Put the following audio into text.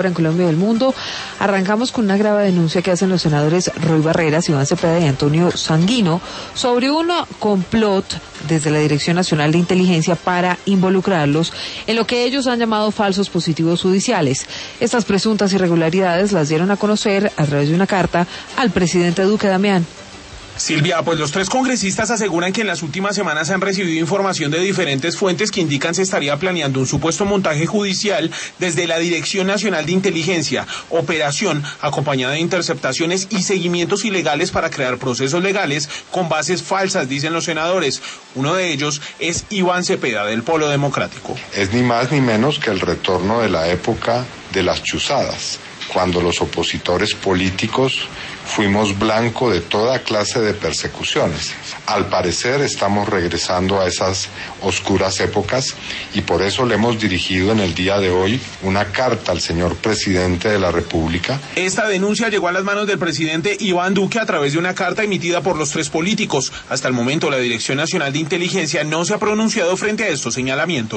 En Colombia y el mundo, arrancamos con una grave denuncia que hacen los senadores Roy Barreras, Iván Cepeda y Antonio Sanguino sobre un complot desde la Dirección Nacional de Inteligencia para involucrarlos en lo que ellos han llamado falsos positivos judiciales. Estas presuntas irregularidades las dieron a conocer a través de una carta al presidente Duque. Damián. Silvia, pues los tres congresistas aseguran que en las últimas semanas han recibido información de diferentes fuentes que indican se estaría planeando un supuesto montaje judicial desde la Dirección Nacional de Inteligencia, operación acompañada de interceptaciones y seguimientos ilegales para crear procesos legales con bases falsas, dicen los senadores. Uno de ellos es Iván Cepeda, del Polo Democrático. Es ni más ni menos que el retorno de la época de las chuzadas, cuando los opositores políticos fuimos blanco de toda clase de persecuciones. Al parecer estamos regresando a esas oscuras épocas y por eso le hemos dirigido en el día de hoy una carta al señor presidente de la República. Esta denuncia llegó a las manos del presidente Iván Duque a través de una carta emitida por los tres políticos. Hasta el momento la Dirección Nacional de Inteligencia no se ha pronunciado frente a estos señalamientos.